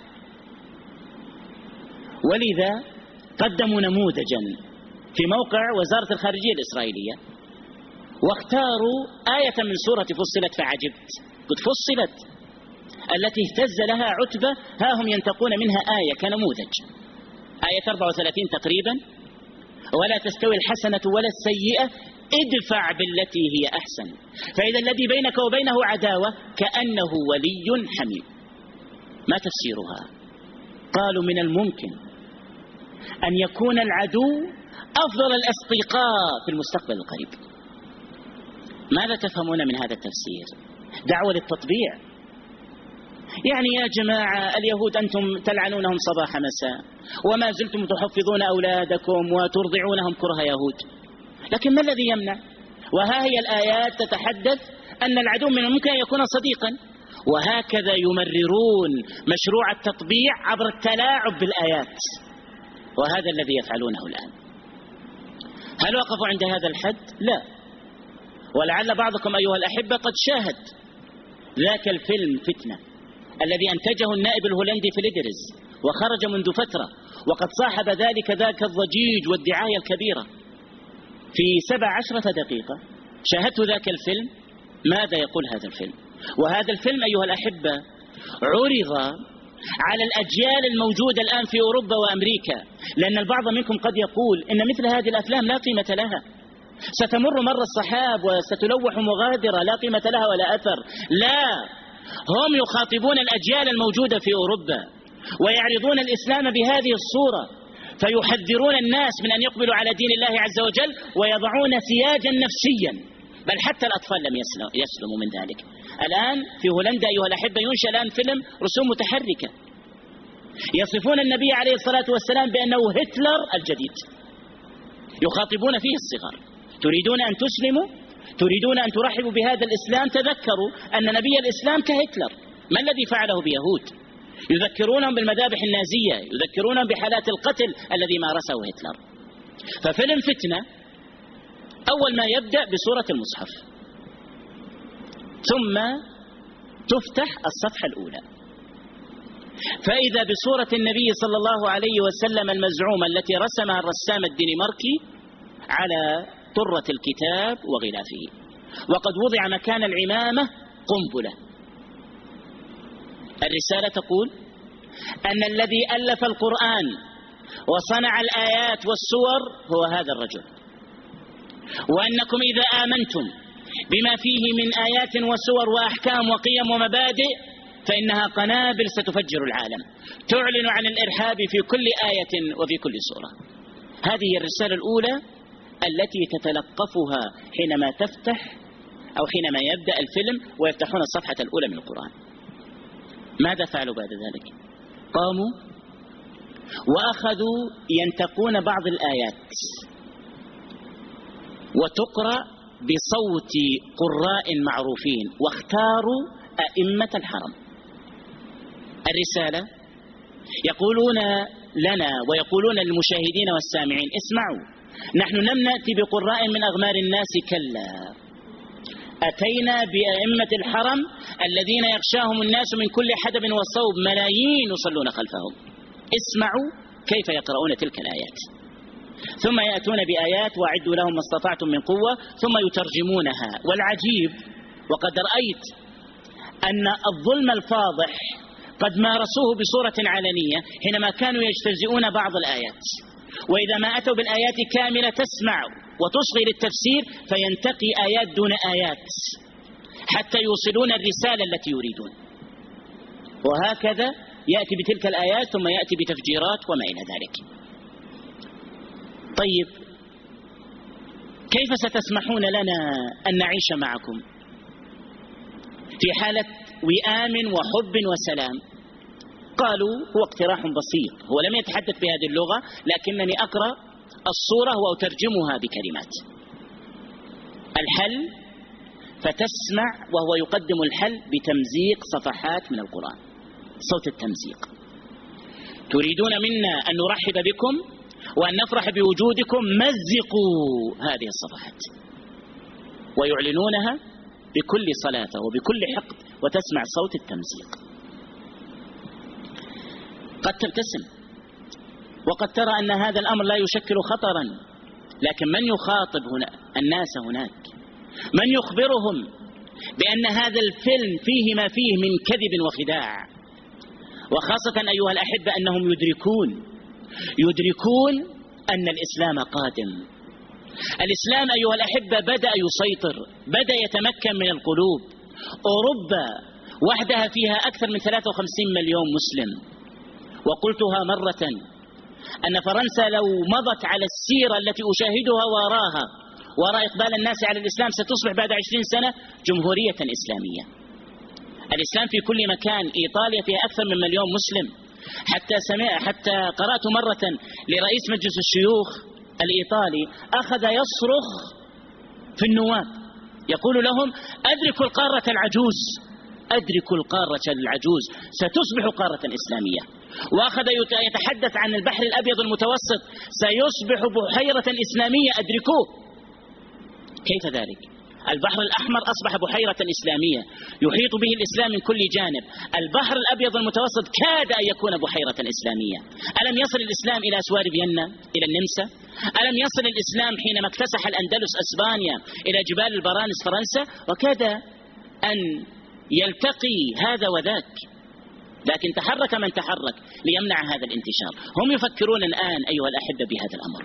ولذا قدموا نموذجا في موقع وزارة الخارجية الإسرائيلية، واختاروا آية من سورة فصلت فعجبت، قد فصلت التي اهتز لها عتبة، ها هم ينتقون منها آية كنموذج، آية أربعة وثلاثين تقريبا: ولا تستوي الحسنة ولا السيئة ادفع بالتي هي أحسن فإذا الذي بينك وبينه عداوة كأنه ولي حميم. ما تفسيرها؟ قالوا من الممكن أن يكون العدو أفضل الأصدقاء في المستقبل القريب. ماذا تفهمون من هذا التفسير؟ دعوة للتطبيع، يعني يا جماعة اليهود أنتم تلعنونهم صباح مساء وما زلتم تحفظون أولادكم وترضعونهم كره يهود، لكن ما الذي يمنع؟ وها هي الآيات تتحدث أن العدو من الممكن أن يكون صديقا، وهكذا يمررون مشروع التطبيع عبر التلاعب بالآيات، وهذا الذي يفعلونه الآن. هل وقفوا عند هذا الحد؟ لا، ولعل بعضكم أيها الأحبة قد شاهد ذاك الفيلم فتنة الذي أنتجه النائب الهولندي فيليدرز وخرج منذ فترة، وقد صاحب ذلك ذاك الضجيج والدعاية الكبيرة في سبع عشرة دقيقة. شاهدت ذاك الفيلم. ماذا يقول هذا الفيلم؟ وهذا الفيلم أيها الأحبة عرض على الأجيال الموجودة الآن في أوروبا وأمريكا، لأن البعض منكم قد يقول إن مثل هذه الأفلام لا قيمة لها، ستمر مر الصحاب وستلوح مغادرة لا قيمة لها ولا أثر. لا، هم يخاطبون الأجيال الموجودة في أوروبا ويعرضون الإسلام بهذه الصورة، فيحذرون الناس من أن يقبلوا على دين الله عز وجل ويضعون سياجا نفسيا، بل حتى الأطفال لم يسلموا من ذلك. الآن في هولندا أيها الأحبة ينشأ الآن فيلم رسوم متحركة يصفون النبي عليه الصلاة والسلام بأنه هتلر الجديد، يخاطبون فيه الصغار: تريدون أن تسلموا؟ تريدون أن ترحبوا بهذا الإسلام؟ تذكروا أن نبي الإسلام كهتلر. ما الذي فعله بيهود؟ يذكرونهم بالمذابح النازية، يذكرونهم بحالات القتل الذي مارسه هتلر. ففيلم فتنة أول ما يبدأ بسورة المصحف، ثم تفتح الصفحة الأولى فإذا بسورة النبي صلى الله عليه وسلم المزعومة التي رسمها الرسام الدنماركي على طرة الكتاب وغلافه، وقد وضع مكان العمامة قنبلة. الرسالة تقول أن الذي ألف القرآن وصنع الآيات والسور هو هذا الرجل، وأنكم إذا آمنتم بما فيه من آيات وسور وأحكام وقيم ومبادئ فإنها قنابل ستفجر العالم، تعلن عن الإرهاب في كل آية وفي كل سورة. هذه الرسالة الأولى التي تتلقفها حينما تفتح أو حينما يبدأ الفيلم ويفتحون الصفحة الأولى من القرآن. ماذا فعلوا بعد ذلك؟ قاموا وأخذوا ينتقون بعض الآيات وتقرأ بصوت قراء معروفين، واختاروا أئمة الحرم. الرسالة يقولون لنا ويقولون للمشاهدين والسامعين: اسمعوا، نحن لم نأتي بقراء من أغمار الناس، كلا، أتينا بأئمة الحرم الذين يغشاهم الناس من كل حدب وصوب، ملايين يصلون خلفهم. اسمعوا كيف يقرؤون تلك الآيات، ثم يأتون بآيات وأعدوا لهم ما استطعتم من قوة، ثم يترجمونها. والعجيب، وقد رأيت أن الظلم الفاضح قد مارسوه بصورة علنية حينما كانوا يجتزئون بعض الآيات، وإذا ما أتوا بالآيات كاملة تسمع وتصغي للتفسير فينتقي آيات دون آيات حتى يوصلون الرسالة التي يريدون، وهكذا يأتي بتلك الآيات ثم يأتي بتفجيرات وما إلى ذلك. طيب، كيف ستسمحون لنا أن نعيش معكم في حالة وئام وحب وسلام؟ قالوا هو اقتراح بسيط، هو لم يتحدث بهذه اللغة لكنني أقرأ الصورة وأترجمها بكلمات. الحل، فتسمع وهو يقدم الحل بتمزيق صفحات من القرآن، صوت التمزيق. تريدون منا أن نرحب بكم وأن نفرح بوجودكم، مزقوا هذه الصفحات، ويعلنونها بكل صلاة وبكل حقد، وتسمع صوت التمزيق. قد تبتسم وقد ترى أن هذا الأمر لا يشكل خطرا، لكن من يخاطب هنا الناس هناك؟ من يخبرهم بأن هذا الفيلم فيه ما فيه من كذب وخداع؟ وخاصة أيها الأحبة أنهم يدركون يدركون أن الإسلام قادم. الإسلام أيها الأحبة بدأ يسيطر، بدأ يتمكن من القلوب. أوروبا وحدها فيها أكثر من ثلاثة وخمسين مليون مسلم، وقلتها مرة أن فرنسا لو مضت على السيرة التي أشاهدها وراها وراء إقبال الناس على الإسلام ستصبح بعد عشرين سنة جمهورية إسلامية. الإسلام في كل مكان. إيطاليا فيها أكثر من مليون مسلم. حتى سمع حتى قرأت مرة لرئيس مجلس الشيوخ الإيطالي أخذ يصرخ في النواب يقول لهم أدركوا القارة العجوز، أدركوا القارة العجوز ستصبح قارة إسلامية. وأخذ يتحدث عن البحر الأبيض المتوسط سيصبح بحيرة إسلامية، أدركوه. كيف ذلك؟ البحر الأحمر أصبح بحيرة إسلامية يحيط به الإسلام من كل جانب. البحر الأبيض المتوسط كاد أن يكون بحيرة إسلامية. ألم يصل الإسلام إلى أسوار فيينا، إلى النمسا؟ ألم يصل الإسلام حينما اكتسح الأندلس أسبانيا إلى جبال البرانس فرنسا؟ وكاد أن يلتقي هذا وذاك، لكن تحرك من تحرك ليمنع هذا الانتشار. هم يفكرون الآن أيها الأحبة بهذا الأمر.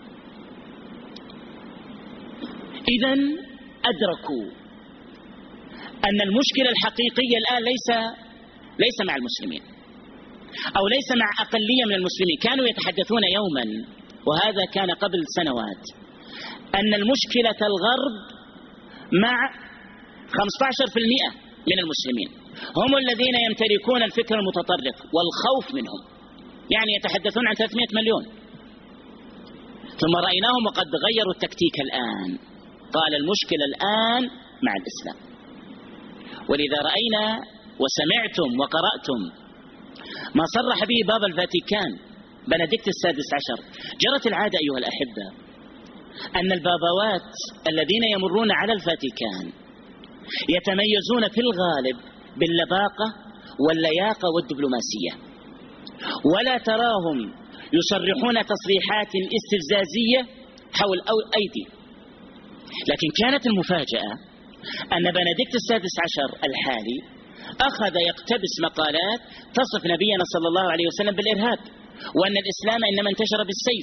إذن أدركوا أن المشكلة الحقيقية الآن ليس ليس مع المسلمين أو ليس مع أقلية من المسلمين. كانوا يتحدثون يوما، وهذا كان قبل سنوات، أن المشكلة الغرب مع خمسة عشر بالمئة من المسلمين هم الذين يمتلكون الفكر المتطرف والخوف منهم، يعني يتحدثون عن ثلاثمئة مليون. ثم رأيناهم وقد غيروا التكتيك الآن، قال المشكلة الآن مع الإسلام. ولذا رأينا وسمعتم وقرأتم ما صرح به بابا الفاتيكان بنديكت السادس عشر. جرت العادة أيها الأحبة أن البابوات الذين يمرون على الفاتيكان يتميزون في الغالب باللباقة واللياقة والدبلوماسية، ولا تراهم يصرحون تصريحات استفزازية حول أيدي. لكن كانت المفاجأة أن بنديكت السادس عشر الحالي أخذ يقتبس مقالات تصف نبينا صلى الله عليه وسلم بالإرهاب، وأن الإسلام إنما انتشر بالسيف.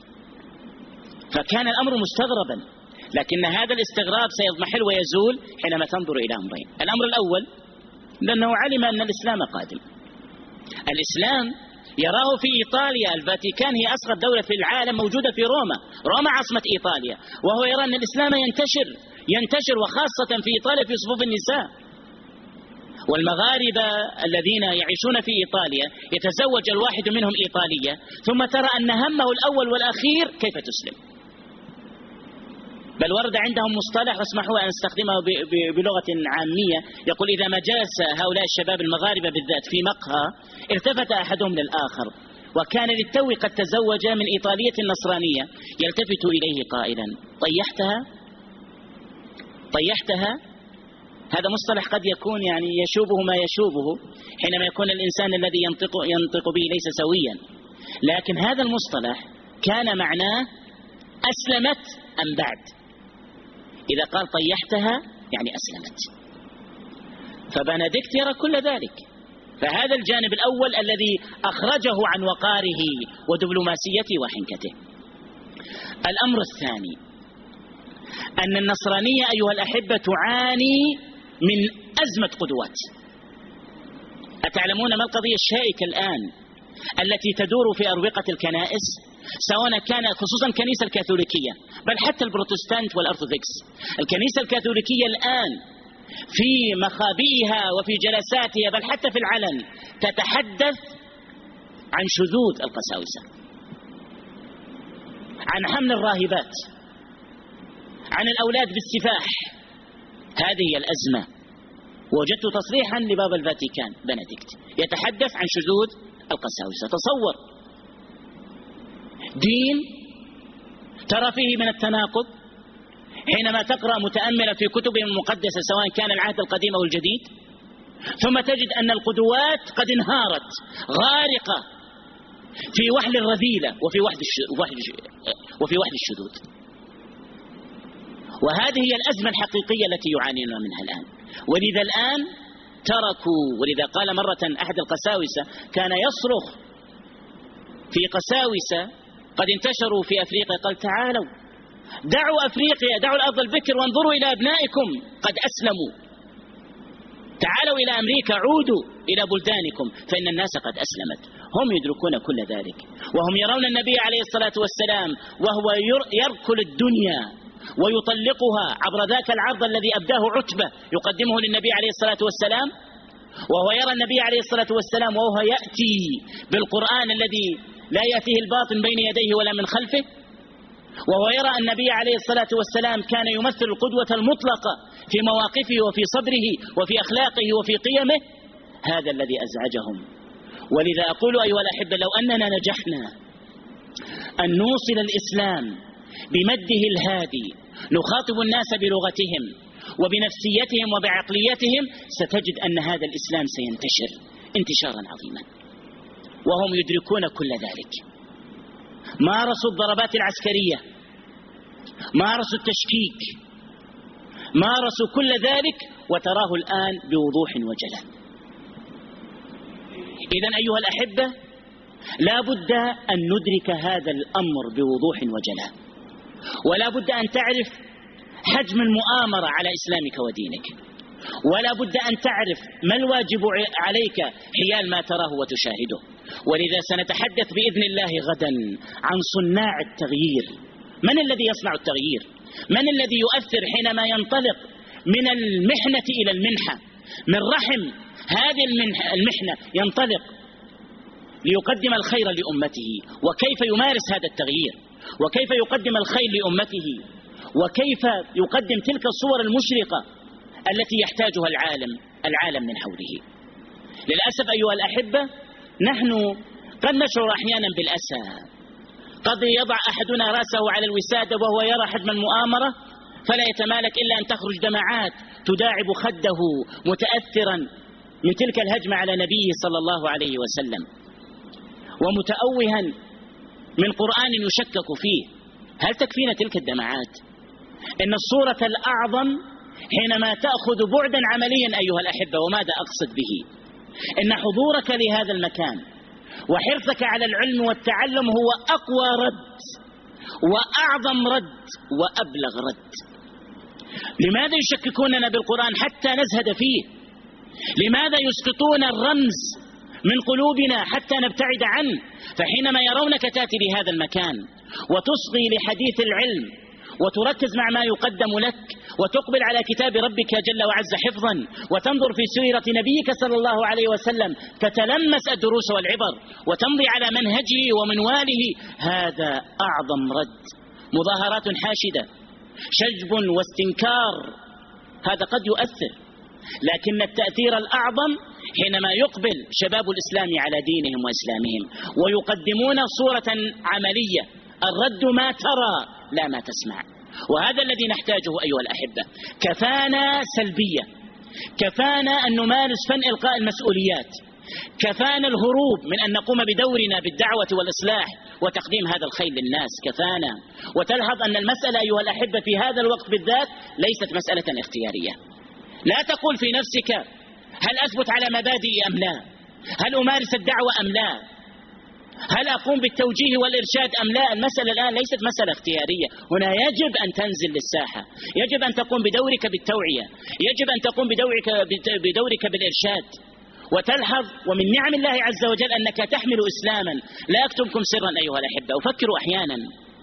فكان الأمر مستغربا، لكن هذا الاستغراب سيضمحل ويزول حينما تنظر إلى أمرين. الأمر الأول لأنه علم أن الإسلام قادم. الإسلام يراه في إيطاليا، الفاتيكان هي أصغر دولة في العالم موجودة في روما، روما عاصمة إيطاليا، وهو يرى أن الإسلام ينتشر ينتشر وخاصة في إيطاليا في صفوف النساء. والمغاربة الذين يعيشون في إيطاليا يتزوج الواحد منهم إيطالية، ثم ترى أن همه الأول والأخير كيف تسلم. بل ورد عندهم مصطلح، واسمحوا أن استخدمه بلغة عامية، يقول إذا ما جلس هؤلاء الشباب المغاربة بالذات في مقهى التفت أحدهم للآخر وكان للتو قد تزوج من إيطالية نصرانية يلتفت إليه قائلا: طيحتها طيحتها. هذا مصطلح قد يكون يعني يشوبه ما يشوبه حينما يكون الإنسان الذي ينطق, ينطق به ليس سويا، لكن هذا المصطلح كان معناه أسلمت أم بعد. إذا قال طيحتها يعني أسلمت. فبنديكت يرى كل ذلك. فهذا الجانب الأول الذي أخرجه عن وقاره ودبلوماسيته وحنكته. الأمر الثاني أن النصرانية أيها الأحبة تعاني من أزمة قدوات. أتعلمون ما القضية الشائكة الآن التي تدور في أروقة الكنائس، سواء كان خصوصا الكنيسة الكاثوليكية بل حتى البروتستانت والأرثوذكس؟ الكنيسة الكاثوليكية الآن في مخابئها وفي جلساتها بل حتى في العلن تتحدث عن شذوذ القساوسة، عن حمل الراهبات، عن الأولاد بالسفاح. هذه هي الأزمة. وجدت تصريحا لبابا الفاتيكان بنديكت يتحدث عن شذوذ القساوسة. تصور دين ترى فيه من التناقض حينما تقرأ متأملا في كتبهم المقدسة سواء كان العهد القديم أو الجديد، ثم تجد أن القدوات قد انهارت غارقة في وحل الرذيلة وفي وحل وفي وحل الشذوذ. وهذه هي الأزمة الحقيقية التي يعانون منها الآن. ولذا الآن تركوا، ولذا قال مرة أحد القساوسة كان يصرخ في قساوسة قد انتشروا في أفريقيا، قال: تعالوا دعوا أفريقيا، دعوا الأرض البكر وانظروا إلى أبنائكم قد أسلموا. تعالوا إلى أمريكا، عودوا إلى بلدانكم فإن الناس قد أسلمت. هم يدركون كل ذلك، وهم يرون النبي عليه الصلاة والسلام وهو يركل الدنيا ويطلقها عبر ذاك العرض الذي أبداه عتبة يقدمه للنبي عليه الصلاة والسلام، وهو يرى النبي عليه الصلاة والسلام وهو يأتي بالقرآن الذي لا يأتيه الباطن بين يديه ولا من خلفه، وهو يرى النبي عليه الصلاة والسلام كان يمثل القدوة المطلقة في مواقفه وفي صدره وفي أخلاقه وفي قيمه. هذا الذي أزعجهم. ولذا أقول أيها الأحبة، لو أننا نجحنا أن نوصل الإسلام بمده الهادي نخاطب الناس بلغتهم وبنفسيتهم وبعقليتهم، ستجد أن هذا الإسلام سينتشر انتشارا عظيما. وهم يدركون كل ذلك. مارسوا الضربات العسكرية، مارسوا التشكيك، مارسوا كل ذلك، وتراه الآن بوضوح وجلاء. إذن أيها الأحبة، لا بد أن ندرك هذا الأمر بوضوح وجلاء، ولا بد أن تعرف حجم المؤامرة على إسلامك ودينك، ولا بد أن تعرف ما الواجب عليك حيال ما تراه وتشاهده. ولذا سنتحدث بإذن الله غدا عن صناع التغيير. من الذي يصنع التغيير؟ من الذي يؤثر حينما ينطلق من المحنة إلى المنحة، من رحم هذه المحنة ينطلق ليقدم الخير لأمته؟ وكيف يمارس هذا التغيير؟ وكيف يقدم الخير لأمته؟ وكيف يقدم تلك الصور المشرقة التي يحتاجها العالم العالم من حوله؟ للأسف أيها الأحبة، نحن قد نشعر أحيانا بالأسى. قد يضع أحدنا رأسه على الوسادة وهو يرى حجم المؤامرة فلا يتمالك إلا أن تخرج دمعات تداعب خده متأثرا من تلك الهجمة على نبيه صلى الله عليه وسلم، ومتأوها من قرآن يشكك فيه. هل تكفينا تلك الدمعات؟ إن الصورة الأعظم حينما تأخذ بعدا عمليا أيها الأحبة، وماذا أقصد به؟ إن حضورك لهذا المكان وحرصك على العلم والتعلم هو أقوى رد وأعظم رد وأبلغ رد. لماذا يشككوننا بالقرآن حتى نزهد فيه؟ لماذا يسقطون الرمز من قلوبنا حتى نبتعد عنه؟ فحينما يرونك تأتي لهذا المكان وتصغي لحديث العلم وتركز مع ما يقدم لك وتقبل على كتاب ربك جل وعز حفظا وتنظر في سيرة نبيك صلى الله عليه وسلم، تتلمس الدروس والعبر وتمضي على منهجه ومنواله، هذا أعظم رد. مظاهرات حاشدة، شجب واستنكار، هذا قد يؤثر، لكن التأثير الأعظم حينما يقبل شباب الإسلام على دينهم وإسلامهم ويقدمون صورة عملية، الرد ما ترى لا ما تسمع. وهذا الذي نحتاجه أيها الأحبة. كفانا سلبية، كفانا أن نمارس فن إلقاء المسؤوليات، كفانا الهروب من أن نقوم بدورنا بالدعوة والإصلاح وتقديم هذا الخير للناس، كفانا. وتلحظ أن المسألة أيها الأحبة في هذا الوقت بالذات ليست مسألة اختيارية. لا تقول في نفسك هل أثبت على مبادئي أم لا، هل أمارس الدعوة أم لا، هل أقوم بالتوجيه والإرشاد أم لا. المسألة الآن ليست مسألة اختيارية، هنا يجب أن تنزل للساحة، يجب أن تقوم بدورك بالتوعية، يجب أن تقوم بدورك, بدورك بالإرشاد. وتلحظ ومن نعم الله عز وجل أنك تحمل إسلاما. لا أكتمكم سرا أيها الأحبة، أفكر أحيانا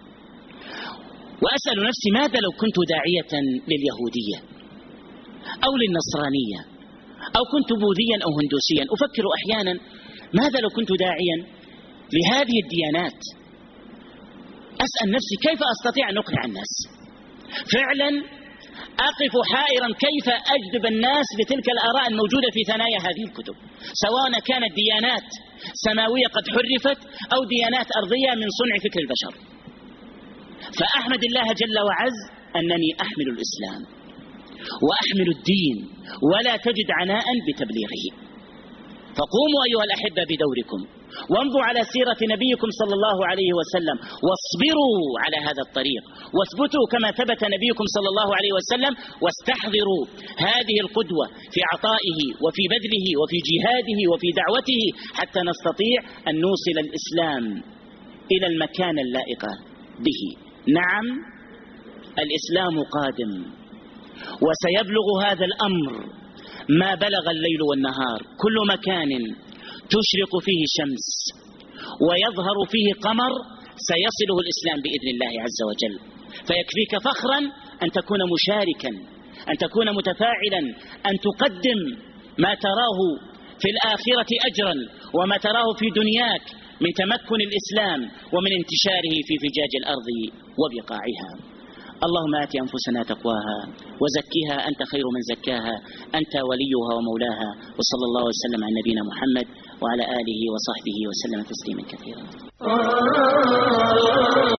وأسأل نفسي ماذا لو كنت داعية لليهودية أو للنصرانية أو كنت بوذيا أو هندوسيا. أفكر أحيانا ماذا لو كنت داعيا لهذه الديانات. أسأل نفسي كيف أستطيع أن أقنع الناس. فعلا أقف حائرا كيف أجذب الناس لتلك الآراء الموجودة في ثنايا هذه الكتب، سواء كانت ديانات سماوية قد حرفت أو ديانات أرضية من صنع فكر البشر. فأحمد الله جل وعز أنني أحمل الإسلام وأحمل الدين ولا تجد عناء بتبليغه. فقوموا أيها الأحبة بدوركم وامضوا على سيرة نبيكم صلى الله عليه وسلم واصبروا على هذا الطريق واثبتوا كما ثبت نبيكم صلى الله عليه وسلم، واستحضروا هذه القدوة في عطائه وفي بذله وفي جهاده وفي دعوته حتى نستطيع أن نوصل الإسلام إلى المكان اللائق به. نعم الإسلام قادم وسيبلغ هذا الأمر ما بلغ الليل والنهار. كل مكان تشرق فيه شمس ويظهر فيه قمر سيصله الإسلام بإذن الله عز وجل. فيكفيك فخرا أن تكون مشاركا، أن تكون متفاعلا، أن تقدم ما تراه في الآخرة أجرا وما تراه في دنياك من تمكن الإسلام ومن انتشاره في فجاج الأرض وبقاعها. اللهم آت أنفسنا تقواها وزكها أنت خير من زكاها، أنت وليها ومولاها. وصلى الله وسلم على نبينا محمد وعلى آله وصحبه وسلم تسليما كثيرا.